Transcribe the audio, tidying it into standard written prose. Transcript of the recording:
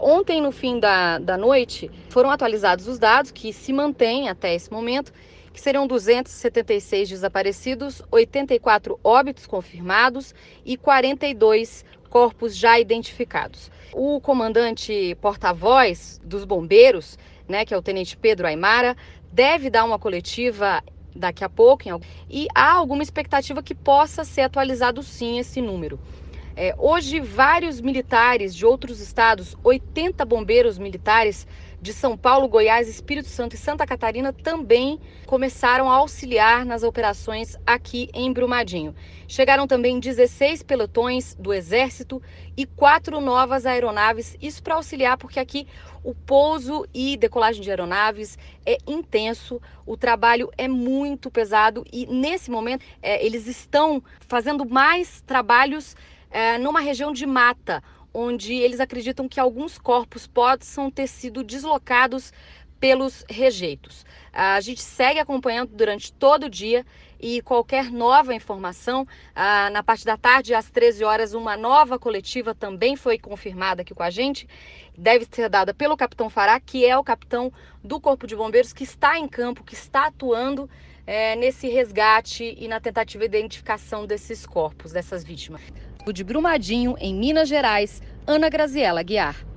Ontem, no fim da noite, foram atualizados os dados que se mantêm até esse momento, que seriam 276 desaparecidos, 84 óbitos confirmados e 42 corpos já identificados. O comandante porta-voz dos bombeiros, que é o tenente Pedro Aimara, deve dar uma coletiva daqui a pouco e há alguma expectativa que possa ser atualizado sim esse número. Hoje, vários militares de outros estados, 80 bombeiros militares de São Paulo, Goiás, Espírito Santo e Santa Catarina também começaram a auxiliar nas operações aqui em Brumadinho. Chegaram também 16 pelotões do Exército e 4 novas aeronaves, isso para auxiliar porque aqui o pouso e decolagem de aeronaves é intenso, o trabalho é muito pesado e nesse momento eles estão fazendo mais trabalhos numa região de mata, onde eles acreditam que alguns corpos possam ter sido deslocados pelos rejeitos. A gente segue acompanhando durante todo o dia e qualquer nova informação, na parte da tarde, às 13 horas, uma nova coletiva também foi confirmada aqui com a gente, deve ser dada pelo capitão Fará, que é o capitão do Corpo de Bombeiros, que está em campo, que está atuando nesse resgate e na tentativa de identificação desses corpos, dessas vítimas. De Brumadinho, em Minas Gerais, Ana Graziela Guiar.